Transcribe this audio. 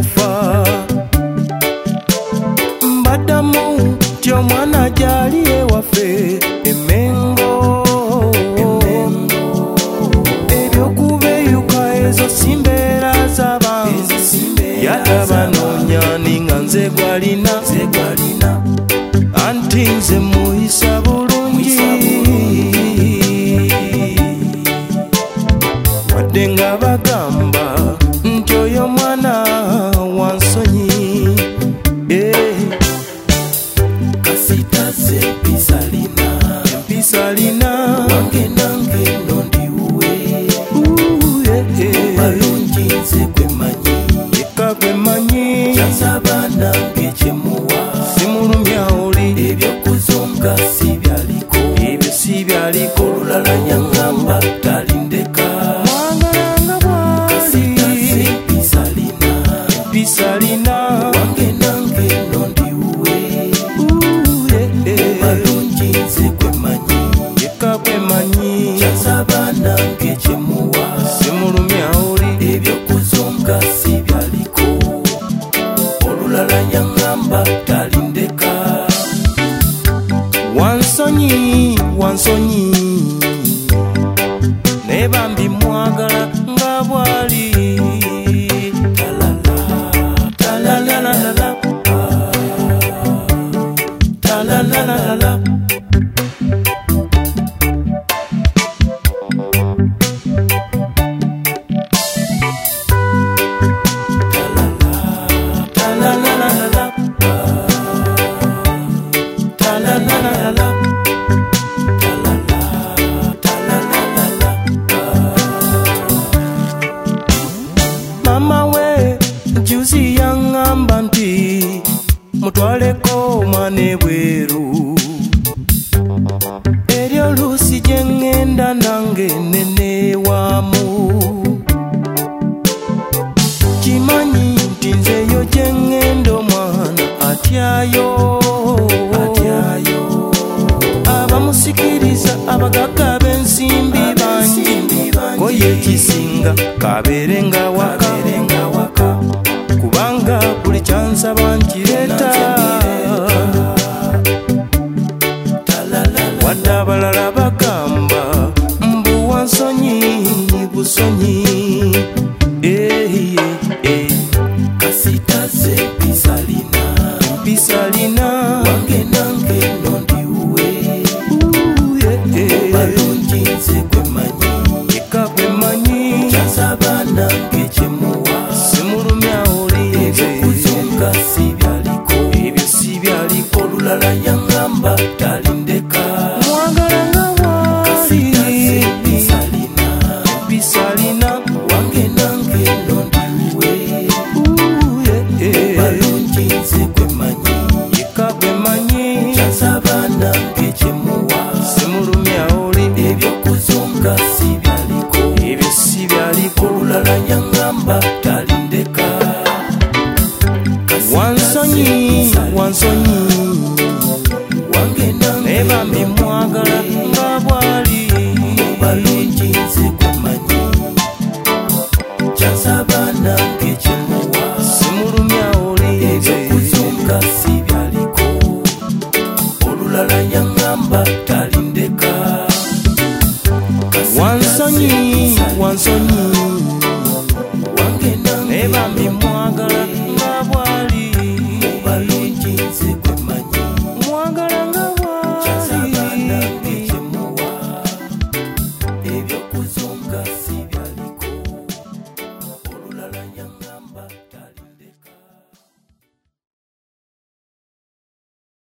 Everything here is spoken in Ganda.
kufa mbadamu tyomwana jali ewaffe emengo ebyokubeyuka ezo simbeera z'abantu yatabanoonya ninga nze gwalina anti nze muyisa bulungi wadde nga bagamba nti oyo mwana wansonyi kasitaze empisa lina wange nange nondiwe balungi nze gwemanyi eka gwemanyi kyasaba nange kyemuwa simulumya oli ebyokuzunga si byaliko ebyo si byaliko olulala yaŋŋamba talindeka mwangalanga bwali empisa lina wange nange nondiwe balungi nze gwemanyi eka gwemanyi kyasaba nange kyemuwa simulumya oli ebyokuzunga si byaliko olulala yaŋŋamba talindeka wansonyi naye bambi mwagala nga bwali talalalala talalalala mama we juzi yaŋŋamba nti mutwaleko omwana ebweru eryo oluusi gye ŋŋenda nange neneewaamu kimanyi nti nzeyo gye ŋŋenda omwana atyayo abamusikiriza abagagga b'ensimbi bangi koye ekisinga kabeere nga waka kubanga buli kyansaba nkireeta wadde abalala bagamba mbu wansonyi busonyi kasitaze empisa lina wange nange nondiwe balungi nze gwemanyi eka gwemanyi kyasaba nange kyemuwa simulumya oli ebyokuzunga si byaliko ebyo si byaliko olulala yaŋŋamba talindeka mwagala nga bwali empisa lina wange nange nondiwe balungi nze gwemanyi eka gwemanyi kyasaba nange kyemuwa simulumya oli ebyokuzunga si byaliko ebyo si byaliko olulala yaŋŋamba talindeka wansonyi wange nange naye bambi mwagala nga bwali balungi nze gwemanyi kyasaba nange kyemuwa simulumya oli ebyokuzunga si byaliko olulala yaŋŋamba talindeka wansonyi wange nange naye bambi mwagala